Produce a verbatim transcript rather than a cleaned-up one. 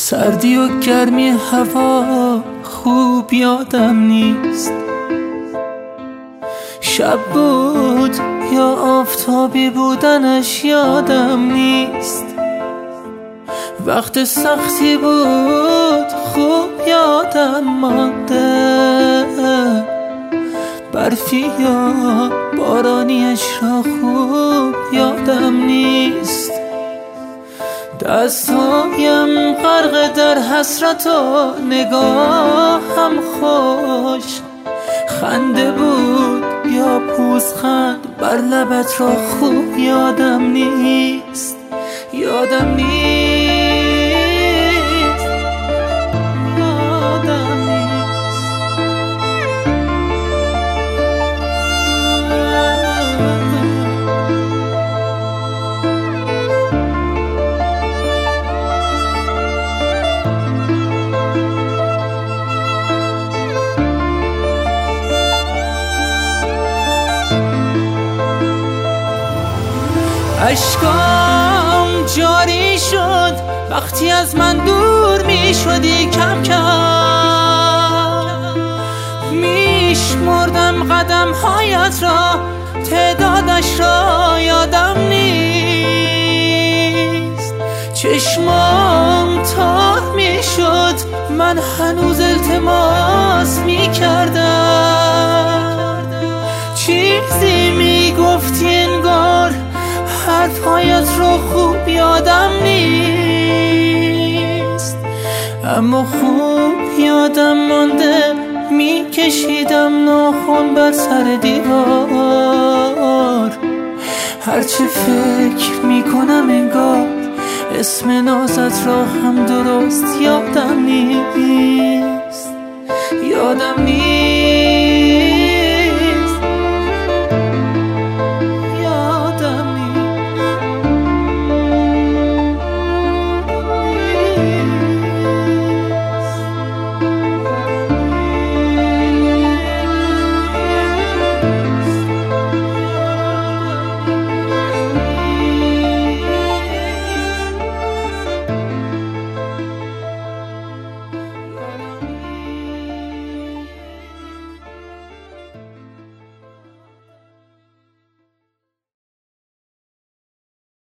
سردی و گرمی هوا خوب یادم نیست. شب بود یا آفتابی بودنش یادم نیست. وقت سختی بود خوب یادم مانده، برفی یا بارانیش را خوب یادم نیست. دستایم غرق در حسرت و نگاهم خوش، خنده بود یا پوزخند بر لبت را خوب یادم نیست. یادم نیست یادم نیست اشکام جاری شد وقتی از من دور می شدی. کم کم میشمردم قدم هایت را، تعدادش را یادم نیست. چشمام تار می شد، من هنوز التماس می کردم. چیزی می گفتی انگار حرفهایت رو خوب یادم نیست، اما خوب یادم مانده میکشیدم ناخن بر سر دیوار. هرچه فکر میکنم انگار اسم نازت را هم درست یادم نیست. یادم نیست